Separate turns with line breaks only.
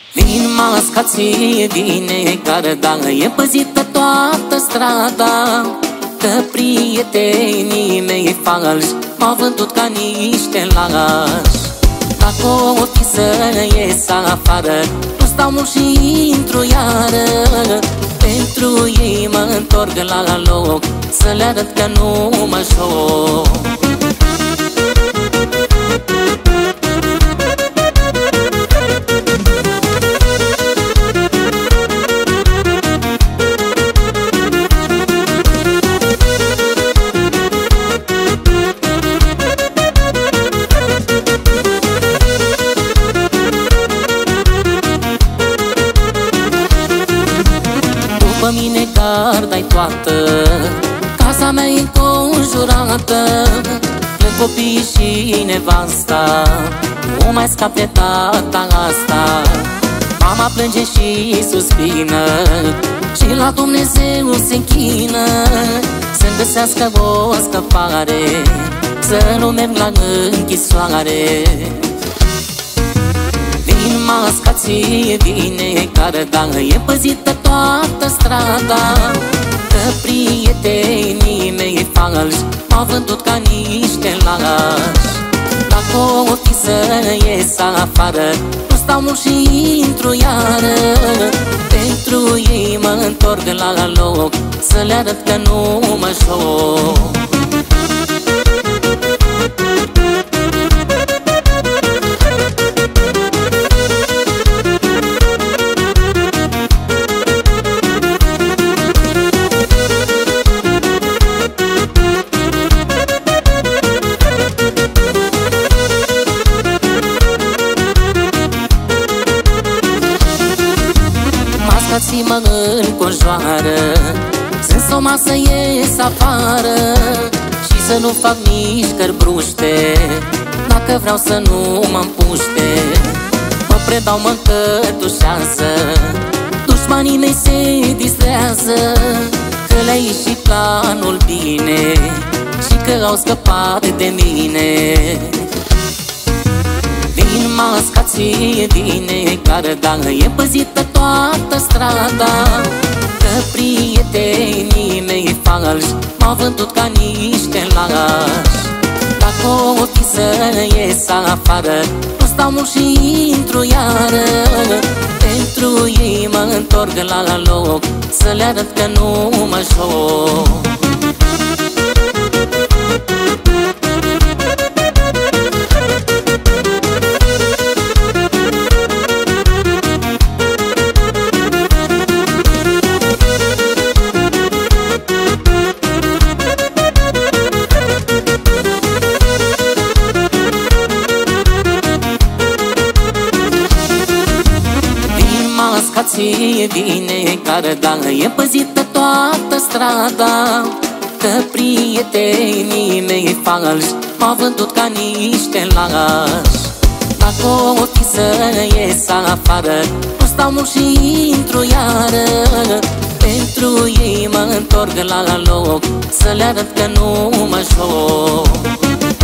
Vin masca, ție vine gara, dar e păzită toată strada, că prietenii mei falși m-au vândut ca niște lași. Dacă o fi să ies afară, nu stau mult și intru iară. Pentru ei mă întorc la loc, să le arăt că nu mă joc. După mine garda-i toată, casa mea e înconjurată, plâng copiii și nevasta, nu mai scap de tata asta. Mama plânge și suspină și la Dumnezeu se închină, să-mi găsească o scăpare, să nu merg la închisoare. Vin masca, ție vine gara, dar e păzită toată strada, că prietenii mei falși m-au vândut ca niște lași. Dacă o fi să ies afară, nu stau mult și intru iară. Pentru ei mă întorc la loc, să le arăt că nu mă joc. Masca-ți mă înconjoară, sunt soma să ies afară și să nu fac mișcări bruște, dacă vreau să nu mă împuște. Mă predau, mă încătușează, dușmanii mei se distrează, că le-a ieșit planul bine și că au scăpat de mine. Vin masca, ție vine gara, dar e păzită toată strada, că prietenii mei falși m-au vândut ca niște lași. Dacă o fi să ies afară, nu stau mult și intru iară. Pentru ei mă întorc la loc, să le arăt că nu mă joc. Masca, ție vine gara, dar e păzită toată strada, că prietenii mei falși m-au vândut ca niște lași. Dacă o fi să ies afară, nu stau mult și intru iară. Pentru ei mă întorc la loc, să le arăt că nu mă joc.